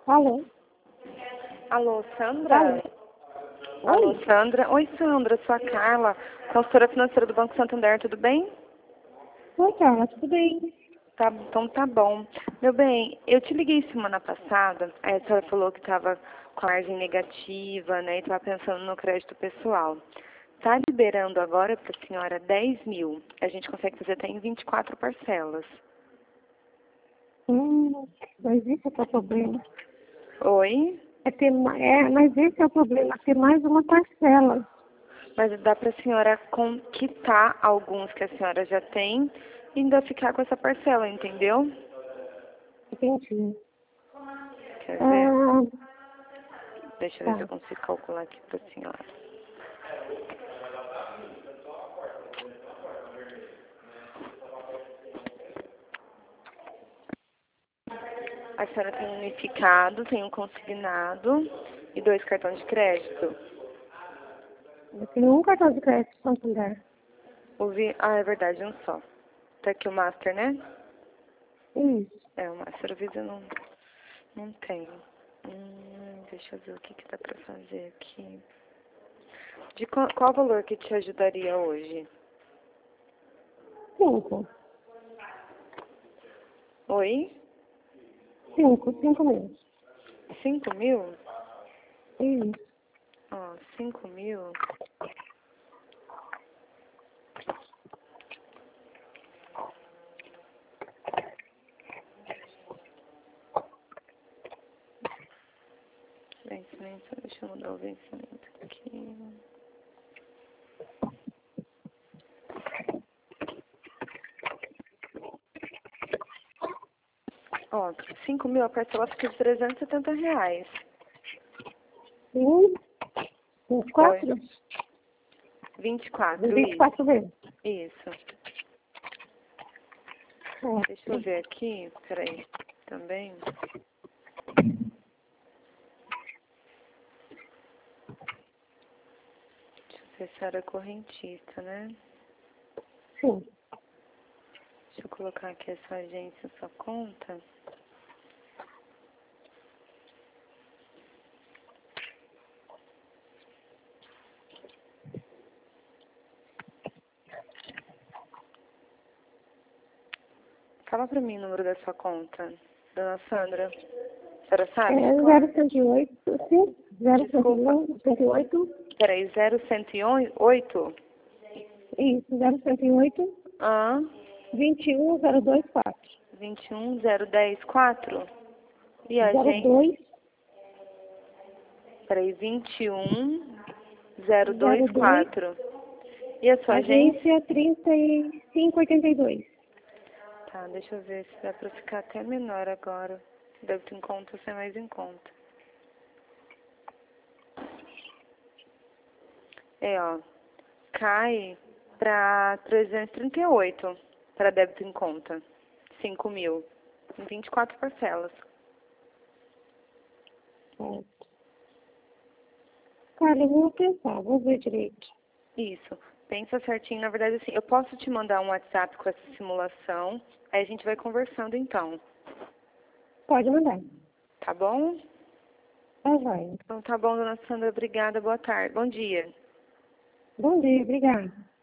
Alô? Alô, Sandra? Alô? Alô, Sandra? Oi, Sandra, sou a Carla, consultora financeira do Banco Santander, tudo bem? Oi, Carla, tudo bem? Tá, então tá bom. Meu bem, eu te liguei semana passada, aí a senhora falou que estava com a margem negativa, né, e estava pensando no crédito pessoal. Tá liberando agora para a senhora 10 mil. A gente consegue fazer até em 24 parcelas. Mas esse é que é o problema. Oi? Mas esse é o problema, ter mais uma parcela. Mas dá para a senhora quitar alguns que a senhora já tem e ainda ficar com essa parcela, entendeu? Entendi. Quer ver? Ah, Deixa eu ver se eu tá. consigo calcular aqui para a senhora. A senhora tem um unificado, tem um consignado e 2 cartões de crédito. Eu tenho um cartão de crédito Santander. Ah, é verdade, um só. Tá aqui o Master, né? Isso. É, o Master Visa não tem. Deixa eu ver o que dá pra fazer aqui. De qual valor que te ajudaria hoje? 5. Oi? 5 mil. 5 mil? Isso. Ó, 5 mil. Vencimento, deixa eu mudar o vencimento aqui. Ó, 5 mil, a parcela fica de R$ 370. 24? Oi. 24, 24 vezes. isso. Deixa eu É. ver aqui, peraí, também. Deixa eu ver se era correntista, né? Sim. Deixa eu colocar aqui a sua agência, a sua conta. Fala pra mim o número da sua conta, dona Sandra. A senhora sabe de cor? 0108, sim. Desculpa. 0108. Peraí, 0108? Isso, 0108. Ah, 21024. 21014? E a gente? 02 Peraí, 02 21024. E a sua agência? agência 3582. Tá, deixa eu ver se dá pra ficar até menor agora. Deve ter em conta ser mais em conta. É, ó. Cai pra 338 para débito em conta. 5 mil. Em 24 parcelas. É. Cara, eu vou pensar, vou ver direito. Isso. Pensa certinho. Na verdade, assim, eu posso te mandar um WhatsApp com essa simulação. Aí a gente vai conversando então. Pode mandar. Tá bom? Tá joia. Então tá bom, dona Sandra. Obrigada. Boa tarde. Bom dia. Bom dia, obrigada.